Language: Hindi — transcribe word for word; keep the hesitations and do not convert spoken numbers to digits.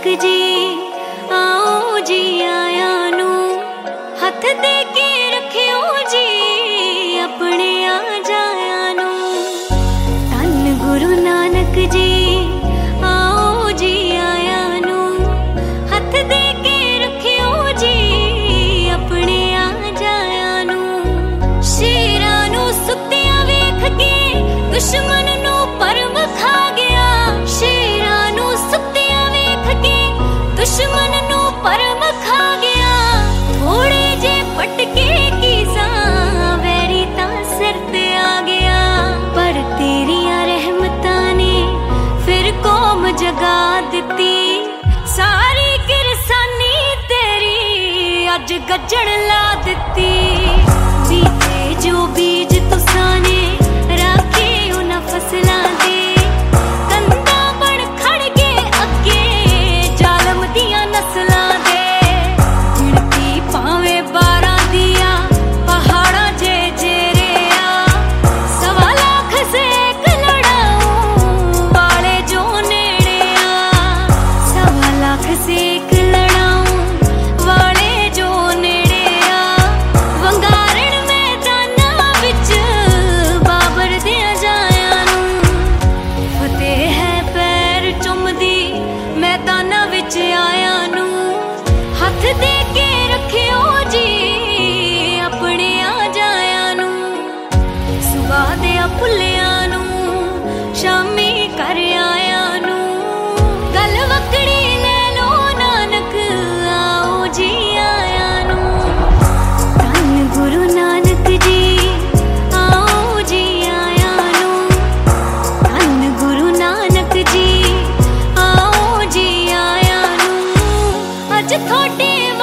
जी आओ जी आया नू हथ दे के रखियो जी अपने आ जाया नू। धन गुरु नानक जी आओ जी आया नू हथ दे के रखियो जी अपने आ जाया नू। शेरां नू सुत्तिया वेख के दुश्मन नू परम खा गया। शेरां नू सुत्तिया वेख के दुश्मन नू परम खा गया। थोड़े जे पटके की सा वैरी ता सिर ते आ गया। पर तेरिया रहमतां ने फिर कौम जगा दिती। सारी किरसानी तेरी अज गजण ला दिती। बीते जो बीज तुसां ने राखे उन्हां फसलां दे कंधा बण खड़ के अगे जालम दियां नस्लां दे। गिणती भावें बारां दियां पहाड़ां जे जेरिया। सवा लाख सेक लड़ाऊं वाले जो नेड़े आ। सवा लाख सेक लड़ाऊं वाले जो नेड़े आ। वंगारण मैदानां विच बाबर दियां जायां नू फतेह है पैर चुमदी मैदानां विच आया नू। हथ दे के रखियो जी अपने आ जाया नू। सुबह दिया भुल्लियां नू शामी कर आया नू। गल वकड़ी ले लो नानक आओ जी आया नू। धन गुरु नानक जी आओ जी आया नू। धन गुरु नानक जी आओ जी आया नू। अज थोड़े